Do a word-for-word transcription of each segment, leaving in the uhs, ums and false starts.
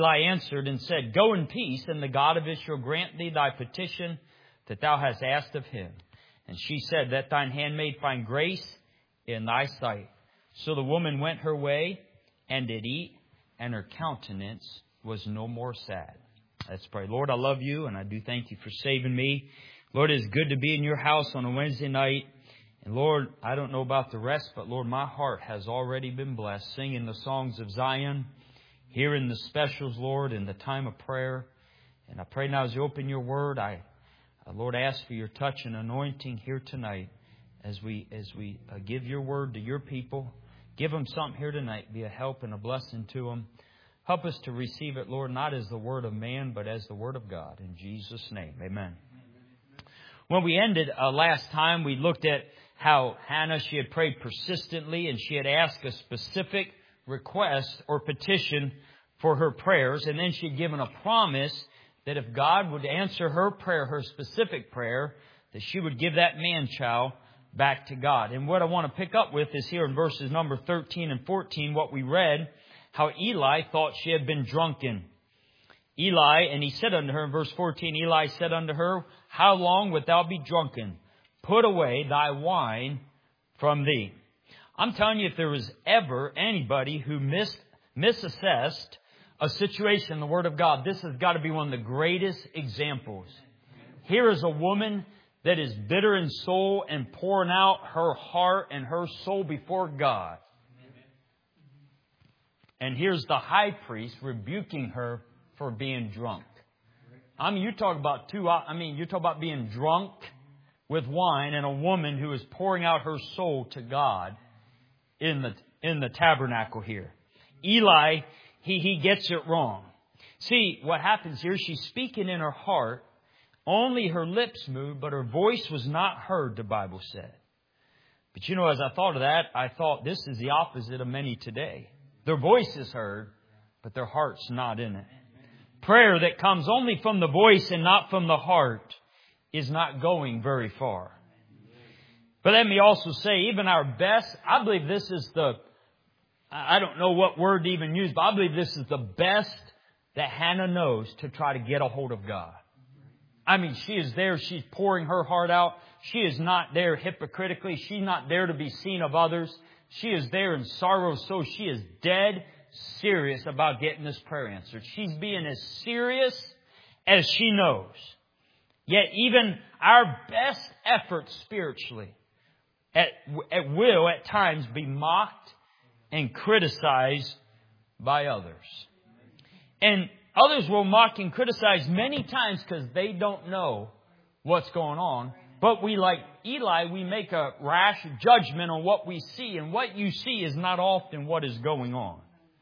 Eli answered and said, Go in peace, and the God of Israel grant thee thy petition that thou hast asked of him. And she said, Let thine handmaid find grace in thy sight. So the woman went her way and did eat, and her countenance was no more sad. Let's pray. Lord, I love you, and I do thank you for saving me. Lord, it is good to be in your house on a Wednesday night. And Lord, I don't know about the rest, but Lord, my heart has already been blessed singing the songs of Zion, hearing the specials, Lord, in the time of prayer. And I pray now as you open your word, I, uh, Lord, ask for your touch and anointing here tonight as we as we uh, give your word to your people. Give them something here tonight, be a help and a blessing to them. Help us to receive it, Lord, not as the word of man, but as the word of God. In Jesus' name, amen. When we ended uh, last time, we looked at how Hannah, she had prayed persistently and she had asked a specific request or petition for her prayers. And then she had given a promise that if God would answer her prayer, her specific prayer, that she would give that man-child back to God. And what I want to pick up with is here in verses number thirteen and fourteen, what we read, how Eli thought she had been drunken. Eli, and he said unto her in verse fourteen, Eli said unto her, How long wilt thou be drunken? Put away thy wine from thee. I'm telling you, if there was ever anybody who missed, misassessed a situation in the Word of God, this has got to be one of the greatest examples. Here is a woman that is bitter in soul and pouring out her heart and her soul before God. And here's the high priest rebuking her for being drunk. I mean, you talk about two, I mean, you talk about being drunk with wine and a woman who is pouring out her soul to God in the, in the tabernacle here. Eli, he, he gets it wrong. See, what happens here, she's speaking in her heart. Only her lips moved, but her voice was not heard, the Bible said. But you know, as I thought of that, I thought this is the opposite of many today. Their voice is heard, but their heart's not in it. Prayer that comes only from the voice and not from the heart is not going very far. But let me also say, even our best, I believe this is the, I don't know what word to even use, but I believe this is the best that Hannah knows to try to get a hold of God. I mean, she is there. She's pouring her heart out. She is not there hypocritically. She's not there to be seen of others. She is there in sorrow. So she is dead serious about getting this prayer answered. She's being as serious as she knows. Yet even our best efforts spiritually at, at will at times be mocked and criticized by others. And others will mock and criticize many times because they don't know what's going on. But we, like Eli, we make a rash judgment on what we see. And what you see is not often what is going on.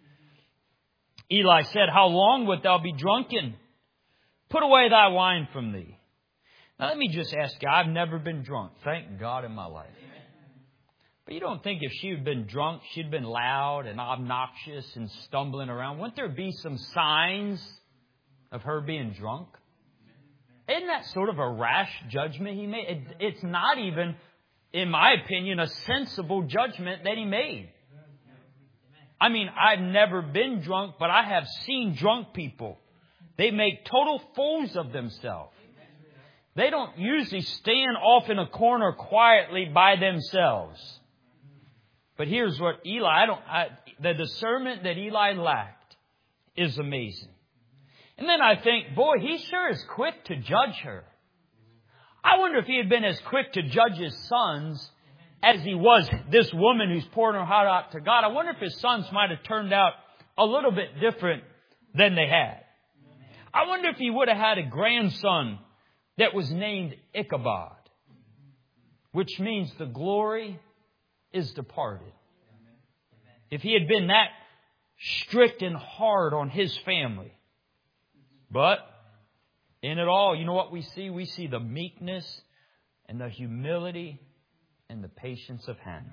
Eli said, How long wilt thou be drunken? Put away thy wine from thee. Now let me just ask you, I've never been drunk, thank God, in my life. But you don't think if she had been drunk, she'd been loud and obnoxious and stumbling around. Wouldn't there be some signs of her being drunk? Isn't that sort of a rash judgment he made? It, it's not even, in my opinion, a sensible judgment that he made. I mean, I've never been drunk, but I have seen drunk people. They make total fools of themselves. They don't usually stand off in a corner quietly by themselves. But here's what Eli, I don't, I, the discernment that Eli lacked is amazing. And then I think, boy, he sure is quick to judge her. I wonder if he had been as quick to judge his sons as he was this woman who's pouring her heart out to God. I wonder if his sons might have turned out a little bit different than they had. I wonder if he would have had a grandson that was named Ichabod, which means the glory is departed. If he had been that strict and hard on his family. But in it all, you know what we see? We see the meekness and the humility and the patience of Hannah.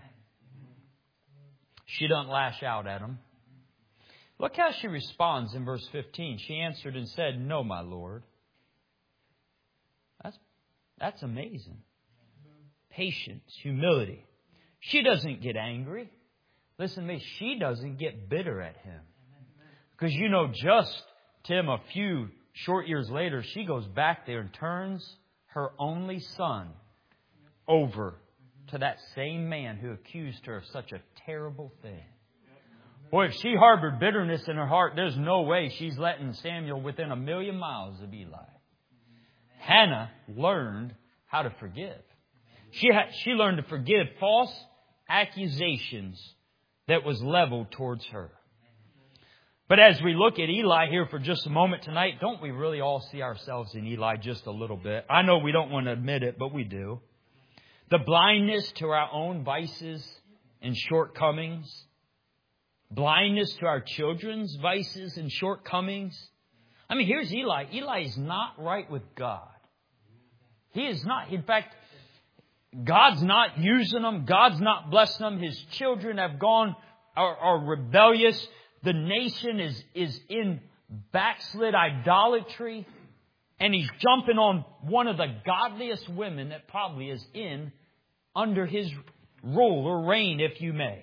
She doesn't lash out at him. Look how she responds in verse fifteen. She answered and said, No, my Lord. That's, that's amazing. Patience, humility. She doesn't get angry. Listen to me, she doesn't get bitter at him. Because you know just Tim, a few short years later, she goes back there and turns her only son over to that same man who accused her of such a terrible thing. Boy, if she harbored bitterness in her heart, there's no way she's letting Samuel within a million miles of Eli. Hannah learned how to forgive. She had, she learned to forgive false accusations that was leveled towards her. But as we look at Eli here for just a moment tonight, don't we really all see ourselves in Eli just a little bit? I know we don't want to admit it, but we do. The blindness to our own vices and shortcomings. Blindness to our children's vices and shortcomings. I mean, here's Eli. Eli is not right with God. He is not. In fact, God's not using them. God's not blessing them. His children have gone, are, are rebellious. The nation is, is in backslid idolatry. And he's jumping on one of the godliest women that probably is in under his rule or reign, if you may.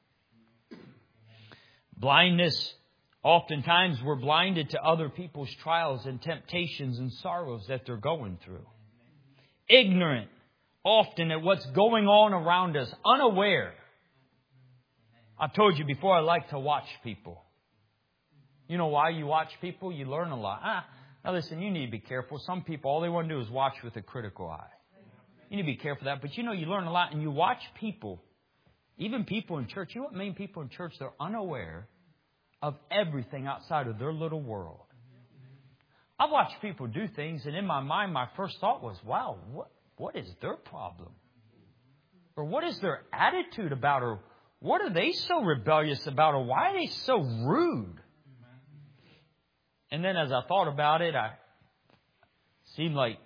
Blindness. Oftentimes we're blinded to other people's trials and temptations and sorrows that they're going through. Ignorant often at what's going on around us. Unaware. I've told you before, I like to watch people. You know why you watch people? You learn a lot. Ah, now listen, you need to be careful. Some people, all they want to do is watch with a critical eye. You need to be careful of that. But you know, you learn a lot and you watch people. Even people in church. You know what main people in church? They're unaware of everything outside of their little world. I've watched people do things, and in my mind, my first thought was, wow, what, what is their problem? Or what is their attitude about? Or what are they so rebellious about? Or why are they so rude? And then as I thought about it, I seemed like,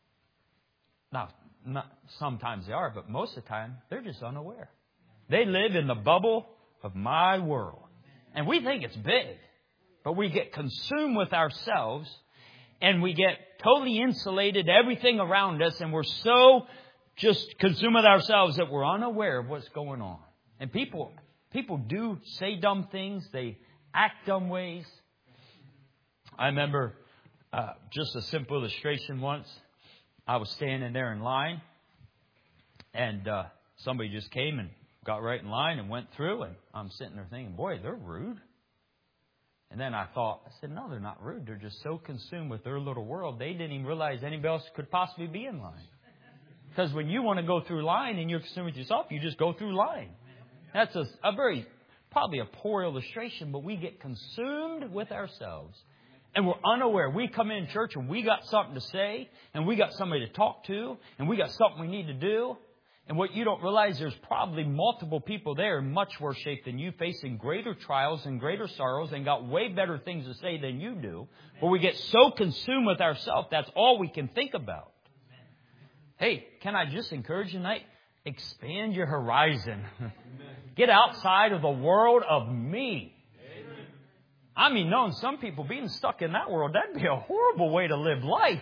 now, not, sometimes they are, but most of the time, they're just unaware. They live in the bubble of my world. And we think it's big. But we get consumed with ourselves. And we get totally insulated, everything around us. And we're so just consumed with ourselves that we're unaware of what's going on. And people, people do say dumb things. They act dumb ways. I remember uh, just a simple illustration once. I was standing there in line. And uh, somebody just came and got right in line and went through, and I'm sitting there thinking, boy, they're rude. And then I thought, I said, no, they're not rude. They're just so consumed with their little world, they didn't even realize anybody else could possibly be in line. Because when you want to go through line and you're consumed with yourself, you just go through line. That's a, a very, probably a poor illustration, but we get consumed with ourselves. And we're unaware. We come in church and we got something to say, and we got somebody to talk to, and we got something we need to do. And what you don't realize, there's probably multiple people there in much worse shape than you, facing greater trials and greater sorrows and got way better things to say than you do. But we get so consumed with ourselves, that's all we can think about. Hey, can I just encourage you tonight? Expand your horizon. Get outside of the world of me. I mean, knowing some people being stuck in that world, that'd be a horrible way to live life.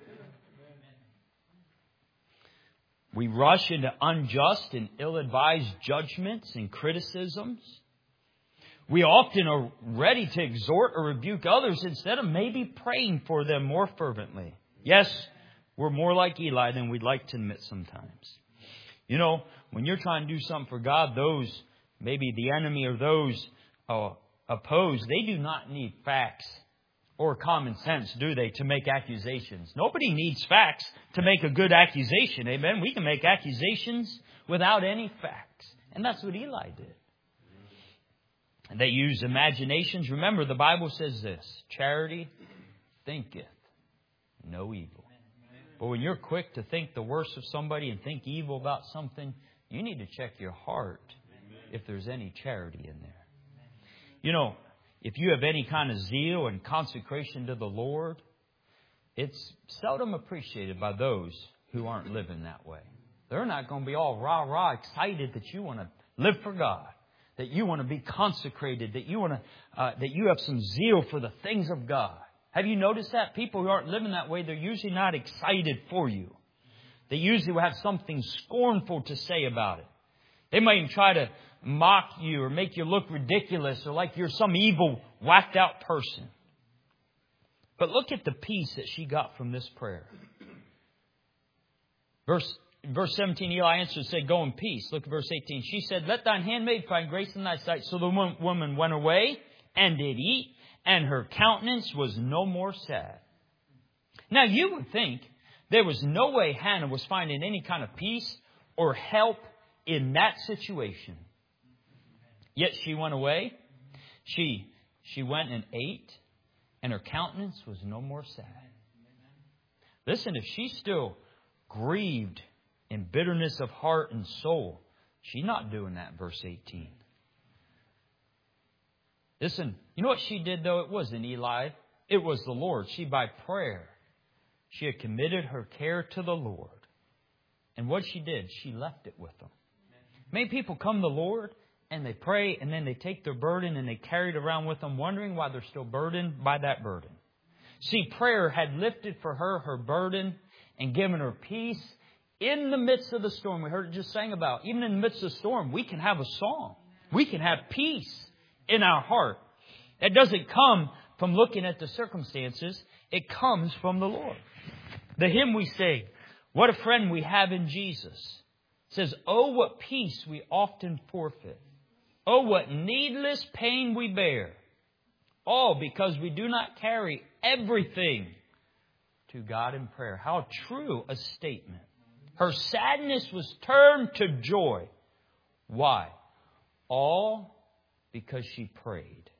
We rush into unjust and ill-advised judgments and criticisms. We often are ready to exhort or rebuke others instead of maybe praying for them more fervently. Yes, we're more like Eli than we'd like to admit sometimes. You know, when you're trying to do something for God, those, maybe the enemy or those uh, opposed, they do not need facts or common sense, do they, to make accusations? Nobody needs facts to make a good accusation. Amen? We can make accusations without any facts. And that's what Eli did. And they used imaginations. Remember, the Bible says this: charity thinketh no evil. But when you're quick to think the worst of somebody and think evil about something, you need to check your heart if there's any charity in there. You know, if you have any kind of zeal and consecration to the Lord, it's seldom appreciated by those who aren't living that way. They're not going to be all rah-rah excited that you want to live for God, that you want to be consecrated, that you want to, uh, that you have some zeal for the things of God. Have you noticed that? People who aren't living that way, they're usually not excited for you. They usually will have something scornful to say about it. They might even try to mock you or make you look ridiculous or like you're some evil, whacked out person. But look at the peace that she got from this prayer. Verse, verse seventeen, Eli answered and said, go in peace. Look at verse eighteen. She said, let thine handmaid find grace in thy sight. So the woman went away and did eat, and her countenance was no more sad. Now you would think there was no way Hannah was finding any kind of peace or help in that situation. Yet she went away. She, she went and ate, and her countenance was no more sad. Listen, if she's still grieved in bitterness of heart and soul, she's not doing that, verse eighteen. Listen, you know what she did, though? It wasn't Eli. It was the Lord. She, by prayer, she had committed her care to the Lord. And what she did, she left it with them. Many people come to the Lord and they pray and then they take their burden and they carry it around with them, wondering why they're still burdened by that burden. See, prayer had lifted for her her burden and given her peace in the midst of the storm. We heard it just sang about. Even in the midst of the storm, we can have a song. We can have peace in our heart. That doesn't come from looking at the circumstances. It comes from the Lord. The hymn we sing, what a friend we have in Jesus, says, oh, what peace we often forfeit. Oh, what needless pain we bear. All because we do not carry everything to God in prayer. How true a statement. Her sadness was turned to joy. Why? All because she prayed.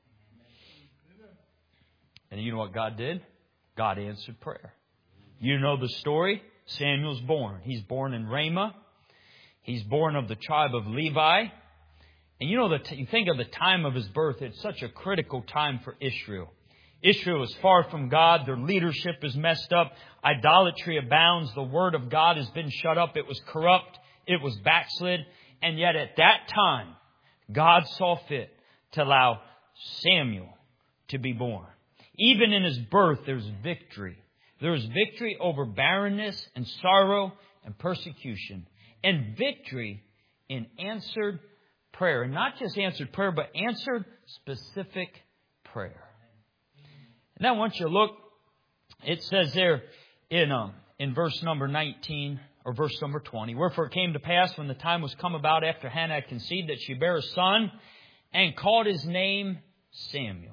And you know what God did? God answered prayer. You know the story. Samuel's born. He's born in Ramah. He's born of the tribe of Levi. And you know, that you think of the time of his birth, it's such a critical time for Israel. Israel is far from God. Their leadership is messed up. Idolatry abounds. The word of God has been shut up. It was corrupt. It was backslid. And yet at that time, God saw fit to allow Samuel to be born. Even in his birth, there's victory. There's victory over barrenness and sorrow and persecution. And victory in answered prayer. And not just answered prayer, but answered specific prayer. And now once you look, it says there in, um, in verse number nineteen or verse number twenty, wherefore it came to pass when the time was come about after Hannah had conceived that she bare a son and called his name Samuel.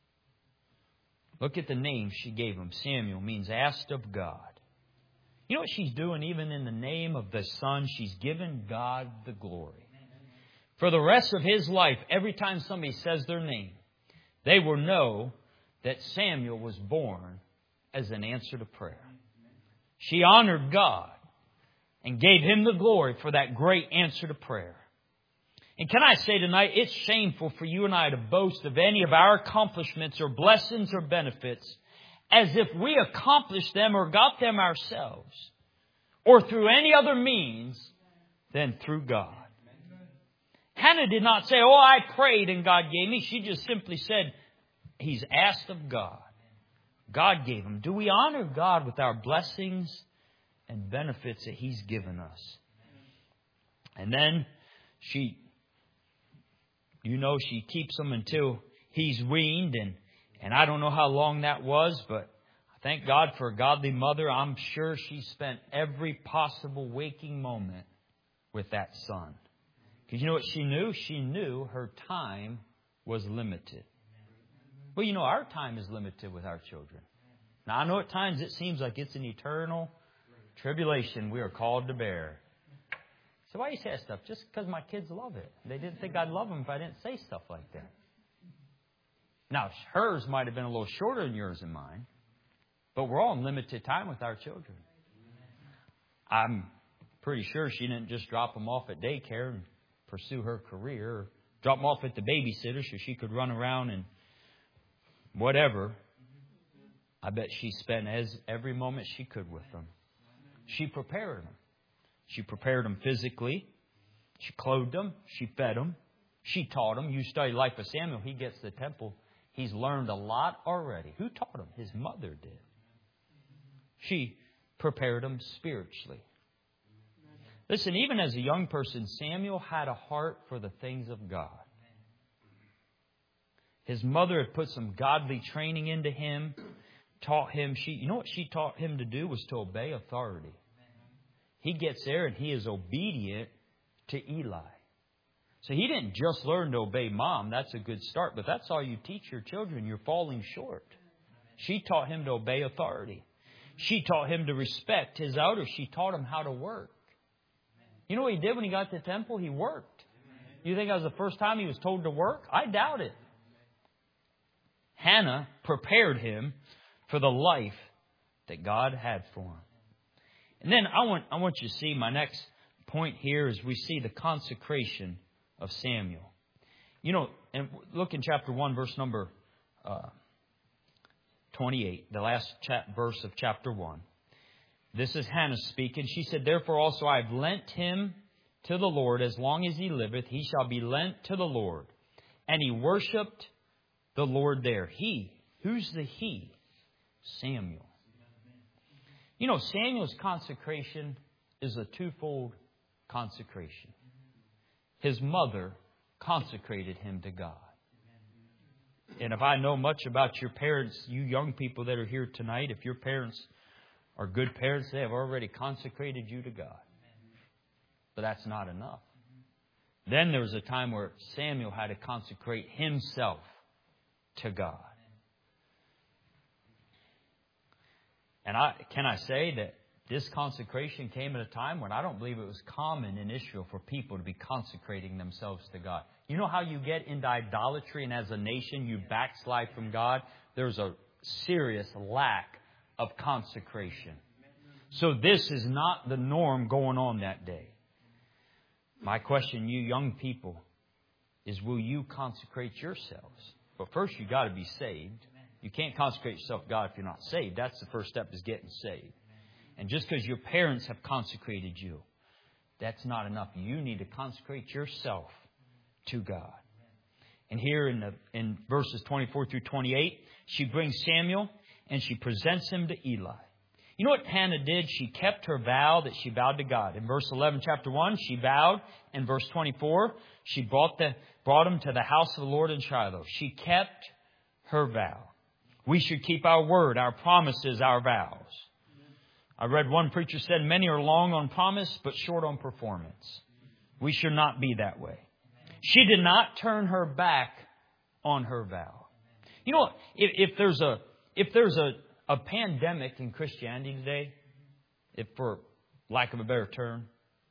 Look at the name she gave him. Samuel means asked of God. You know what she's doing even in the name of the son? She's given God the glory. For the rest of his life, every time somebody says their name, they will know that Samuel was born as an answer to prayer. She honored God and gave Him the glory for that great answer to prayer. And can I say tonight, it's shameful for you and I to boast of any of our accomplishments or blessings or benefits as if we accomplished them or got them ourselves or through any other means than through God. Hannah did not say, oh, I prayed and God gave me. She just simply said, He's asked of God. God gave him. Do we honor God with our blessings and benefits that He's given us? And then she, you know, she keeps them until he's weaned. And, and I don't know how long that was, but thank God for a godly mother. I'm sure she spent every possible waking moment with that son. Because you know what she knew? She knew her time was limited. Well, you know, our time is limited with our children. Now, I know at times it seems like it's an eternal tribulation we are called to bear. So why you say that stuff? Just because my kids love it. They didn't think I'd love them if I didn't say stuff like that. Now, hers might have been a little shorter than yours and mine. But we're all in limited time with our children. I'm pretty sure she didn't just drop them off at daycare and pursue her career. Or drop them off at the babysitter so she could run around and whatever. I bet she spent as every moment she could with them. She prepared them. She prepared them physically. She clothed them. She fed them. She taught them. You study the life of Samuel. He gets to the temple. He's learned a lot already. Who taught him? His mother did. She prepared him spiritually. Listen, even as a young person, Samuel had a heart for the things of God. His mother had put some godly training into him. taught him, she, you know what she taught him to do was to obey authority. He gets there and he is obedient to Eli. So he didn't just learn to obey mom. That's a good start. But that's all you teach your children. You're falling short. She taught him to obey authority. She taught him to respect his elders. She taught him how to work. You know what he did when he got to the temple? He worked. You think that was the first time he was told to work? I doubt it. Hannah prepared him for the life that God had for him. And then I want, I want you to see my next point here is we see the consecration of Samuel. You know, and look in chapter one, verse number uh, twenty-eight, the last chap- verse of chapter one. This is Hannah speaking. She said, "Therefore also I have lent him to the Lord. As long as he liveth, he shall be lent to the Lord." And he worshipped the Lord there. He. Who's the he? Samuel. You know, Samuel's consecration is a twofold consecration. His mother consecrated him to God. And if I know much about your parents, you young people that are here tonight, if your parents are good parents, they have already consecrated you to God. But that's not enough. Then there was a time where Samuel had to consecrate himself to God. And I can I say that this consecration came at a time when I don't believe it was common in Israel for people to be consecrating themselves to God. You know how you get into idolatry and as a nation you backslide from God? There's a serious lack of consecration. So this is not the norm going on that day. My question, you young people, is will you consecrate yourselves? But first you got to be saved. You can't consecrate yourself to God if you're not saved. That's the first step, is getting saved. And just because your parents have consecrated you, that's not enough. You need to consecrate yourself to God. And here in the in verses twenty-four through twenty-eight, she brings Samuel and she presents him to Eli. You know what Hannah did? She kept her vow that she vowed to God. In verse eleven, chapter one, she vowed. In verse twenty-four, she brought the brought him to the house of the Lord in Shiloh. She kept her vow. We should keep our word, our promises, our vows. I read one preacher said, many are long on promise, but short on performance. We should not be that way. She did not turn her back on her vow. You know what? If, if there's a if there's a, a pandemic in Christianity today, if for lack of a better term,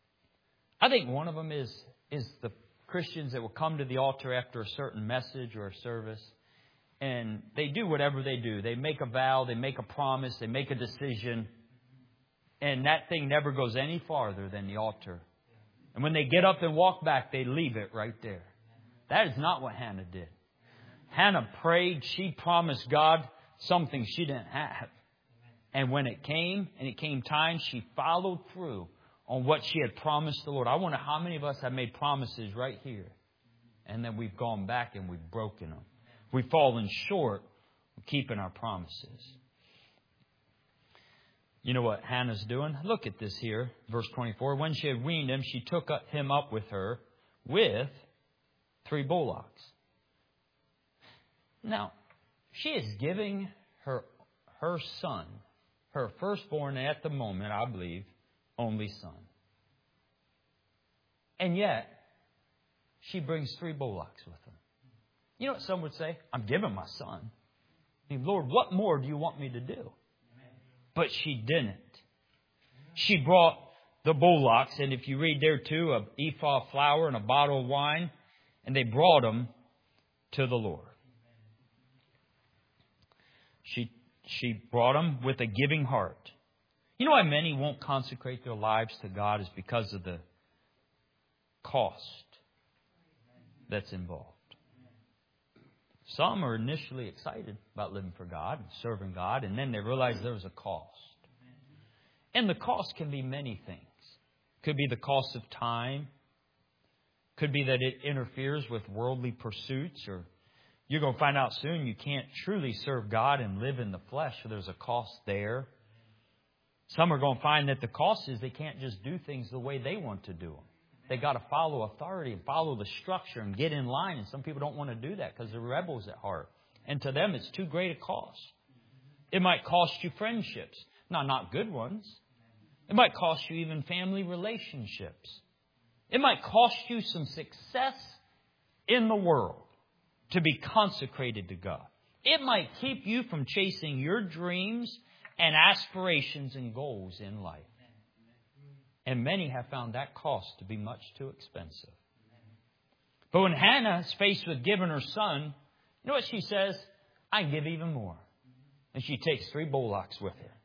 I think one of them is is the Christians that will come to the altar after a certain message or a service. And they do whatever they do. They make a vow, they make a promise, they make a decision. And that thing never goes any farther than the altar. And when they get up and walk back, they leave it right there. That is not what Hannah did. Hannah prayed. She promised God something she didn't have. And when it came, and it came time, she followed through on what she had promised the Lord. I wonder how many of us have made promises right here. And then we've gone back and we've broken them. We've fallen short of keeping our promises. You know what Hannah's doing? Look at this here, verse twenty-four. When she had weaned him, she took him up with her with three bullocks. Now, she is giving her her son, her firstborn at the moment, I believe, only son. And yet, she brings three bullocks with her. You know what some would say? I'm giving my son. I mean, Lord, what more do you want me to do? But she didn't. She brought the bullocks, and if you read there too, an ephah of flour and a bottle of wine, and they brought them to the Lord. She she brought them with a giving heart. You know why many won't consecrate their lives to God is because of the cost that's involved. Some are initially excited about living for God and serving God, and then they realize there's a cost. And the cost can be many things. Could be the cost of time. Could be that it interferes with worldly pursuits, or you're going to find out soon you can't truly serve God and live in the flesh, so there's a cost there. Some are going to find that the cost is they can't just do things the way they want to do them. They got to follow authority and follow the structure and get in line. And some people don't want to do that because they're rebels at heart. And to them, it's too great a cost. It might cost you friendships. Now, not good ones. It might cost you even family relationships. It might cost you some success in the world to be consecrated to God. It might keep you from chasing your dreams and aspirations and goals in life. And many have found that cost to be much too expensive. But when Hannah is faced with giving her son, you know what she says? I can give even more. And she takes three bullocks with her.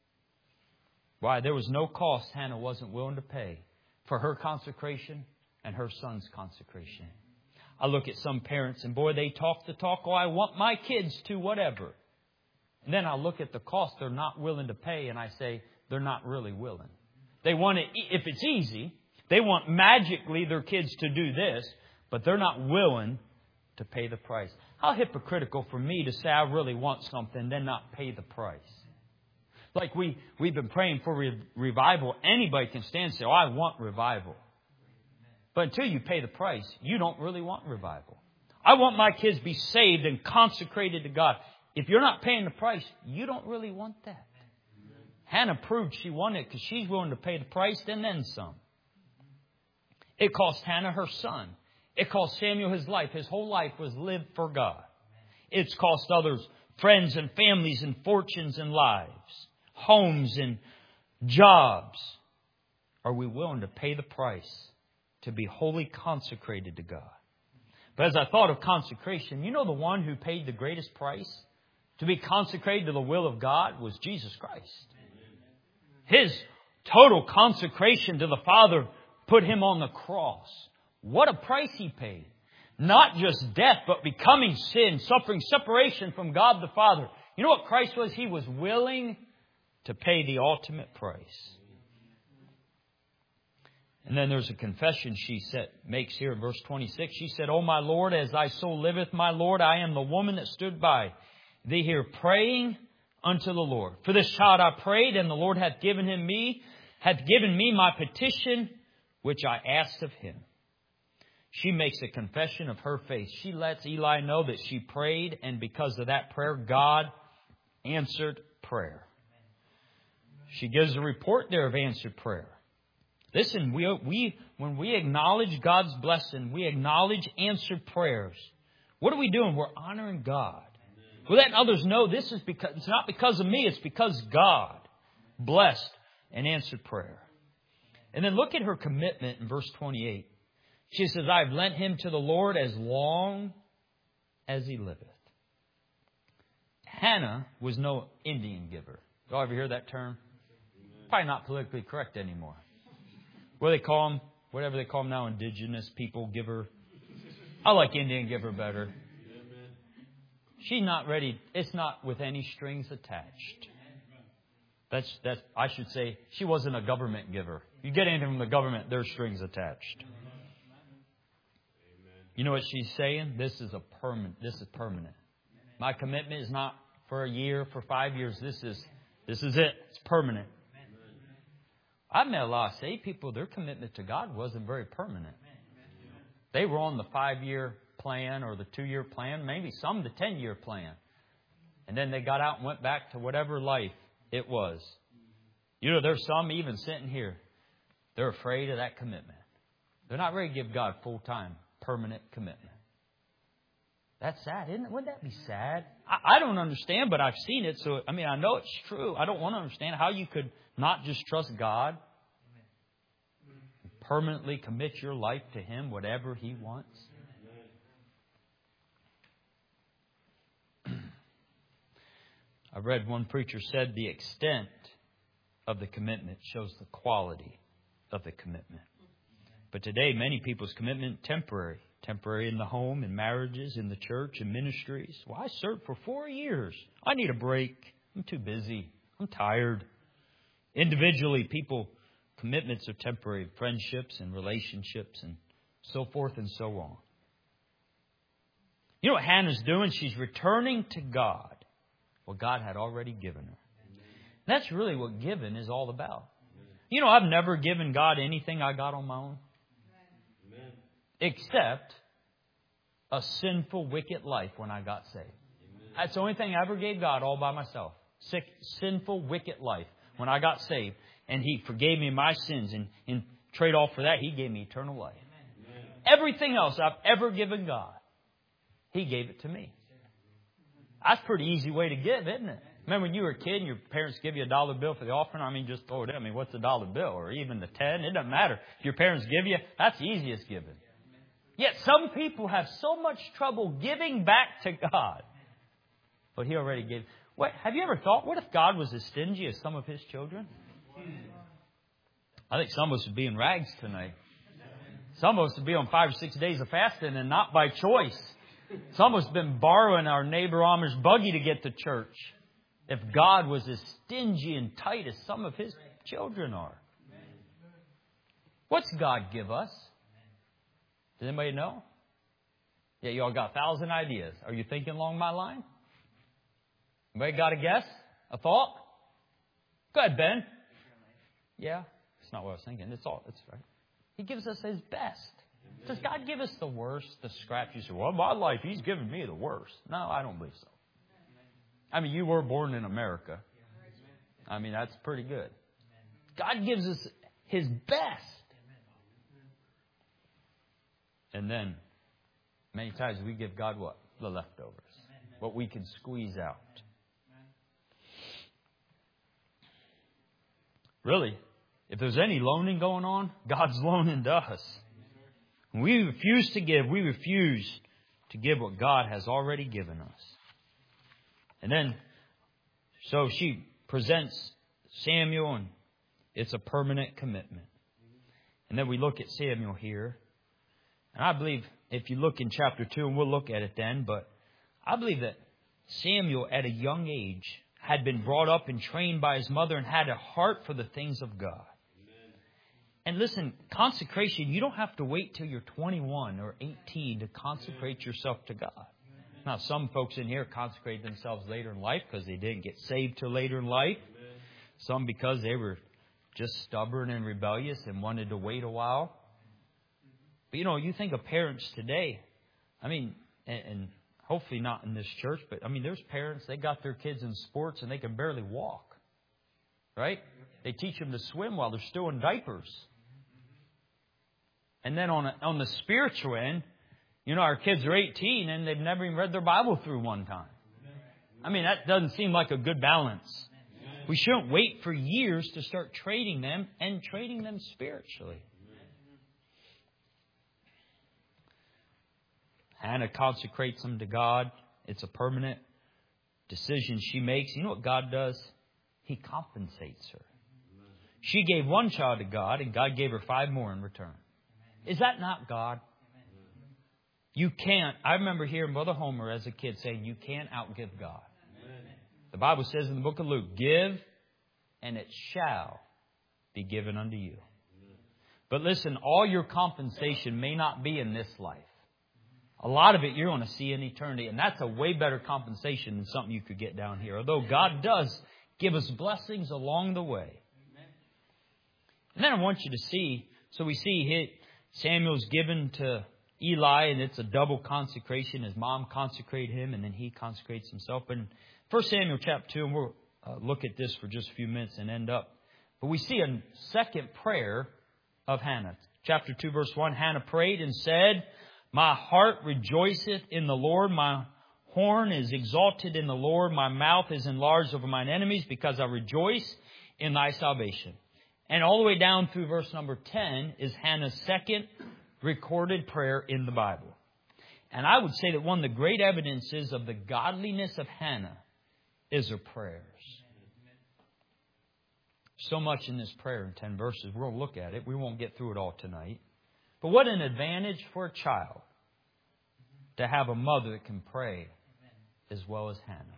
Why? There was no cost Hannah wasn't willing to pay for her consecration and her son's consecration. I look at some parents and boy, they talk the talk. Oh, I want my kids to whatever. And then I look at the cost they're not willing to pay and I say they're not really willing. They want it, if it's easy, they want magically their kids to do this, but they're not willing to pay the price. How hypocritical for me to say I really want something and then not pay the price. Like we, we've been praying for re- revival. Anybody can stand and say, oh, I want revival. But until you pay the price, you don't really want revival. I want my kids to be saved and consecrated to God. If you're not paying the price, you don't really want that. Hannah proved she wanted it because she's willing to pay the price and then some. It cost Hannah her son. It cost Samuel his life. His whole life was lived for God. It's cost others friends and families and fortunes and lives, homes and jobs. Are we willing to pay the price to be wholly consecrated to God? But as I thought of consecration, you know the one who paid the greatest price to be consecrated to the will of God was Jesus Christ. His total consecration to the Father put Him on the cross. What a price He paid. Not just death, but becoming sin, suffering separation from God the Father. You know what Christ was? He was willing to pay the ultimate price. And then there's a confession she said, makes here in verse twenty-six. She said, O my Lord, as thy soul liveth, my Lord, I am the woman that stood by thee here praying unto the Lord. For this child I prayed, and the Lord hath given him me, hath given me my petition, which I asked of Him. She makes a confession of her faith. She lets Eli know that she prayed, and because of that prayer, God answered prayer. She gives a report there of answered prayer. Listen, we, we when we acknowledge God's blessing, we acknowledge answered prayers. What are we doing? We're honoring God. We're letting others know this is because it's not because of me, it's because God blessed and answered prayer. And then look at her commitment in verse twenty-eight. She says, I've lent him to the Lord as long as he liveth. Hannah was no Indian giver. Y'all ever hear that term? Probably not politically correct anymore. What do they call them? Whatever they call them now, indigenous people giver. I like Indian giver better. She's not ready. It's not with any strings attached. That's, that's, I should say, she wasn't a government giver. You get anything from the government, there's strings attached. You know what she's saying? This is a permanent. This is permanent. My commitment is not for a year, for five years. This is, this is it. It's permanent. I've met a lot of saved people. Their commitment to God wasn't very permanent. They were on the five-year plan or the two-year plan, maybe some the ten-year plan. And then they got out and went back to whatever life it was. You know, there's some even sitting here. They're afraid of that commitment. They're not ready to give God full-time, permanent commitment. That's sad, isn't it? Wouldn't that be sad? I, I don't understand, but I've seen it. So, I mean, I know it's true. I don't want to understand how you could not just trust God. Permanently commit your life to Him, whatever He wants. I read one preacher said the extent of the commitment shows the quality of the commitment. But today, many people's commitment temporary. Temporary in the home, in marriages, in the church, in ministries. Well, I served for four years. I need a break. I'm too busy. I'm tired. Individually, people, commitments are temporary. Friendships and relationships and so forth and so on. You know what Hannah's doing? She's returning to God what God had already given her. That's really what giving is all about. You know, I've never given God anything I got on my own. Except a sinful, wicked life when I got saved. That's the only thing I ever gave God all by myself. sick, sinful, wicked life when I got saved. And He forgave me my sins. And in trade off for that, He gave me eternal life. Amen. Everything else I've ever given God, He gave it to me. That's a pretty easy way to give, isn't it? Remember when you were a kid and your parents give you a dollar bill for the offering? I mean, just throw it in. I mean, what's a dollar bill? Or even the ten? It doesn't matter. If your parents give you, that's the easiest giving. Yet some people have so much trouble giving back to God. But He already gave. What, have you ever thought, what if God was as stingy as some of His children? I think some of us would be in rags tonight. Some of us would be on five or six days of fasting and not by choice. Some of us have been borrowing our neighbor Amish buggy to get to church. If God was as stingy and tight as some of His children are. What's God give us? Does anybody know? Yeah, you all got a thousand ideas. Are you thinking along my line? Anybody got a guess? A thought? Go ahead, Ben. Yeah, it's not what I was thinking. It's all. It's right. He gives us His best. Does God give us the worst, the scraps? You say, well, my life, He's given me the worst. No, I don't believe so. I mean, you were born in America. I mean, that's pretty good. God gives us His best. And then, many times we give God what? The leftovers. What we can squeeze out. Really, if there's any loaning going on, God's loaning to us. When we refuse to give, we refuse to give what God has already given us. And then, so she presents Samuel, and it's a permanent commitment. And then we look at Samuel here. And I believe, if you look in chapter two, and we'll look at it then, but I believe that Samuel, at a young age, had been brought up and trained by his mother and had a heart for the things of God. Amen. And listen, consecration, you don't have to wait till you're twenty-one or eighteen to consecrate yourself to God. Amen. Now, some folks in here consecrate themselves later in life because they didn't get saved till later in life. Amen. Some because they were just stubborn and rebellious and wanted to wait a while. But, you know, you think of parents today, I mean, and, and hopefully not in this church, but, I mean, there's parents, they got their kids in sports and they can barely walk, right? They teach them to swim while they're still in diapers. And then on, a, on the spiritual end, you know, our kids are eighteen and they've never even read their Bible through one time. I mean, that doesn't seem like a good balance. We shouldn't wait for years to start training them and training them spiritually. Hannah consecrates them to God. It's a permanent decision she makes. You know what God does? He compensates her. She gave one child to God, and God gave her five more in return. Is that not God? You can't. I remember hearing Brother Homer as a kid saying, you can't outgive God. The Bible says in the book of Luke, give, and it shall be given unto you. But listen, all your compensation may not be in this life. A lot of it you're going to see in eternity. And that's a way better compensation than something you could get down here. Although God does give us blessings along the way. And then I want you to see, so we see here, Samuel's given to Eli, and it's a double consecration. His mom consecrated him, and then he consecrates himself. But in First Samuel chapter two, and we'll uh, look at this for just a few minutes and end up. But we see a second prayer of Hannah. Chapter two, verse one, Hannah prayed and said, my heart rejoiceth in the Lord. My horn is exalted in the Lord. My mouth is enlarged over mine enemies because I rejoice in thy salvation. And all the way down through verse number ten is Hannah's second recorded prayer in the Bible. And I would say that one of the great evidences of the godliness of Hannah is her prayers. So much in this prayer in ten verses. We're going to look at it. We won't get through it all tonight. But what an advantage for a child to have a mother that can pray as well as Hannah.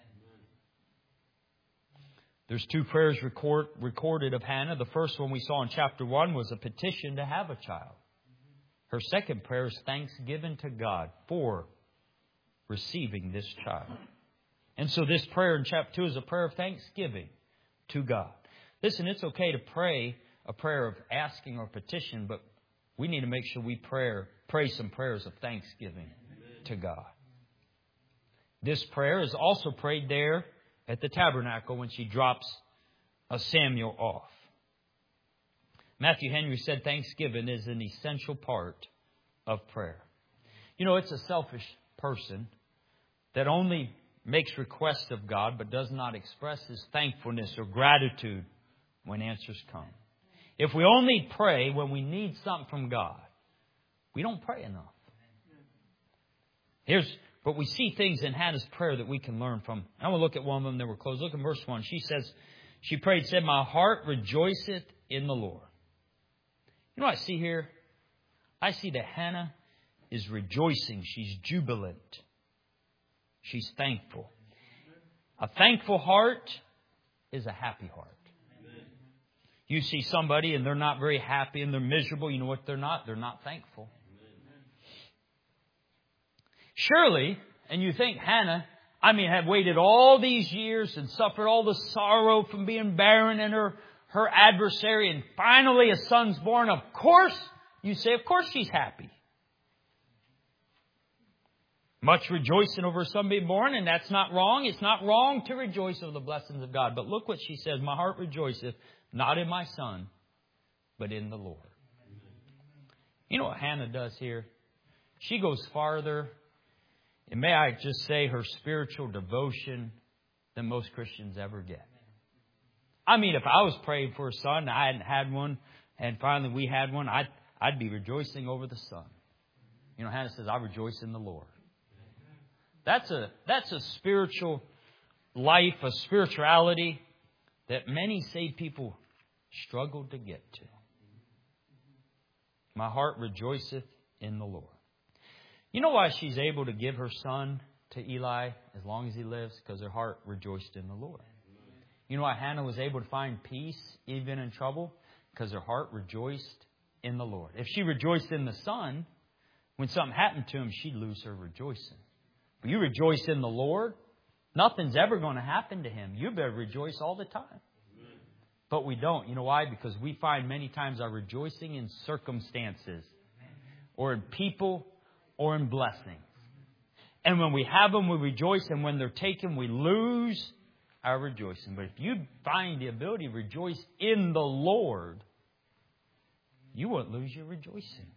There's two prayers record, recorded of Hannah. The first one we saw in chapter one was a petition to have a child. Her second prayer is thanksgiving to God for receiving this child. And so this prayer in chapter two is a prayer of thanksgiving to God. Listen, it's okay to pray a prayer of asking or petition, but we need to make sure we pray, pray some prayers of thanksgiving to God. This prayer is also prayed there at the tabernacle when she drops a Samuel off. Matthew Henry said thanksgiving is an essential part of prayer. You know, it's a selfish person that only makes requests of God but does not express his thankfulness or gratitude when answers come. If we only pray when we need something from God, we don't pray enough. Here's, but we see things in Hannah's prayer that we can learn from. I want to look at one of them, then we'll close. Look at verse one. She says, she prayed, said, my heart rejoiceth in the Lord. You know what I see here? I see that Hannah is rejoicing. She's jubilant. She's thankful. A thankful heart is a happy heart. You see somebody and they're not very happy and they're miserable. You know what they're not? They're not thankful. Surely, and you think Hannah, I mean, had waited all these years and suffered all the sorrow from being barren and her, her adversary, and finally a son's born. Of course, you say, of course she's happy. Much rejoicing over a son being born, and that's not wrong. It's not wrong to rejoice over the blessings of God. But look what she says, my heart rejoiceth, not in my son, but in the Lord. You know what Hannah does here? She goes farther, and may I just say her spiritual devotion than most Christians ever get. I mean, if I was praying for a son, I hadn't had one, and finally we had one, I'd, I'd be rejoicing over the son. You know, Hannah says, I rejoice in the Lord. That's a, that's a spiritual life, a spirituality that many saved people struggle to get to. My heart rejoiceth in the Lord. You know why she's able to give her son to Eli as long as he lives? Because her heart rejoiced in the Lord. You know why Hannah was able to find peace even in trouble? Because her heart rejoiced in the Lord. If she rejoiced in the son, when something happened to him, she'd lose her rejoicing. But you rejoice in the Lord, nothing's ever going to happen to him. You better rejoice all the time. But we don't. You know why? Because we find many times our rejoicing in circumstances or in people or in blessings. And when we have them, we rejoice. And when they're taken, we lose our rejoicing. But if you find the ability to rejoice in the Lord, you won't lose your rejoicing.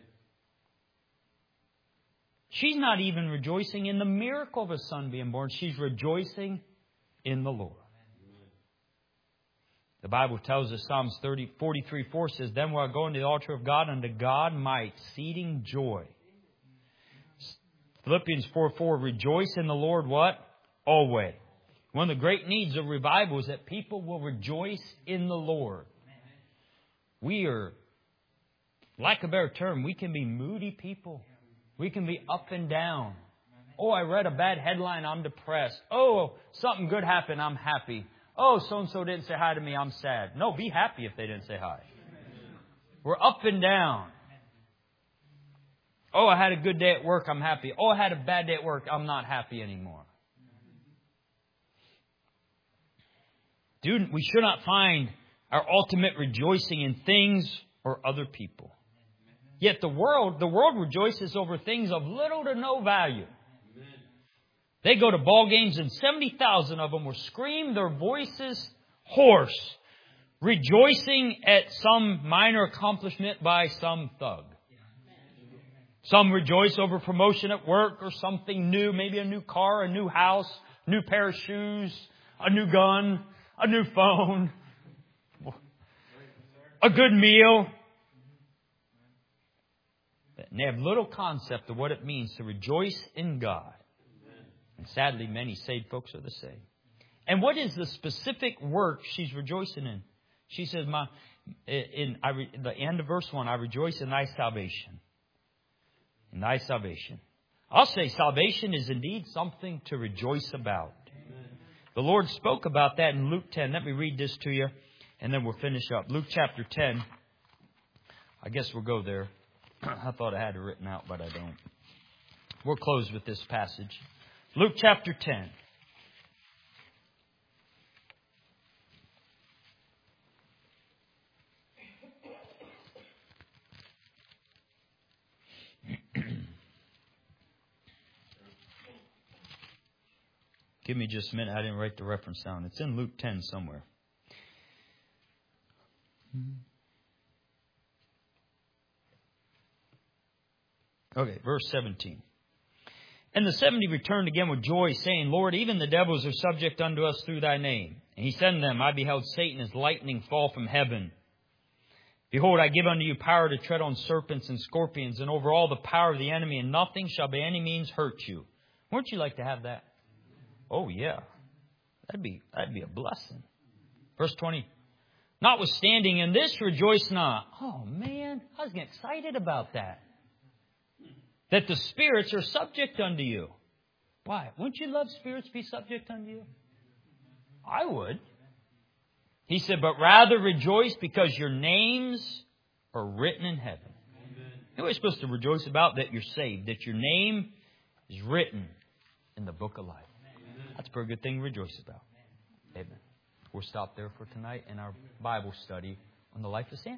She's not even rejoicing in the miracle of a son being born. She's rejoicing in the Lord. The Bible tells us, Psalms thirty, forty-three, four says, then will I go into the altar of God, unto God my exceeding joy. Philippians four, four, rejoice in the Lord what? Always. One of the great needs of revival is that people will rejoice in the Lord. We are, lack of a better term, we can be moody people. We can be up and down. Oh, I read a bad headline, I'm depressed. Oh, something good happened, I'm happy. Oh, so-and-so didn't say hi to me, I'm sad. No, be happy if they didn't say hi. We're up and down. Oh, I had a good day at work, I'm happy. Oh, I had a bad day at work, I'm not happy anymore. Dude, we should not find our ultimate rejoicing in things or other people. Yet the world, the world rejoices over things of little to no value. They go to ball games and seventy thousand of them will scream their voices hoarse, rejoicing at some minor accomplishment by some thug. Some rejoice over promotion at work or something new, maybe a new car, a new house, new pair of shoes, a new gun, a new phone, a good meal. And they have little concept of what it means to rejoice in God. And sadly, many saved folks are the same. And what is the specific work she's rejoicing in? She says, "My in I, the end of verse one, I rejoice in thy salvation. In thy salvation." I'll say salvation is indeed something to rejoice about. Amen. The Lord spoke about that in Luke ten. Let me read this to you, and then we'll finish up. Luke chapter ten. I guess we'll go there. I thought I had it written out, but I don't. We'll close with this passage. Luke chapter ten. Give me just a minute. I didn't write the reference down. It's in Luke ten somewhere. Okay, verse seventeen. And the seventy returned again with joy, saying, Lord, even the devils are subject unto us through thy name. And he said unto them, I beheld Satan as lightning fall from heaven. Behold, I give unto you power to tread on serpents and scorpions, and over all the power of the enemy, and nothing shall by any means hurt you. Wouldn't you like to have that? Oh, yeah. That'd be, that'd be a blessing. Verse twenty. Notwithstanding, in this rejoice not. Oh, man, I was getting excited about that. That the spirits are subject unto you. Why? Wouldn't you love spirits to be subject unto you? I would. He said, but rather rejoice because your names are written in heaven. Amen. You know what you're supposed to rejoice about? That you're saved. That your name is written in the book of life. Amen. That's a pretty good thing to rejoice about. Amen. We'll stop there for tonight in our Bible study on the life of Samuel.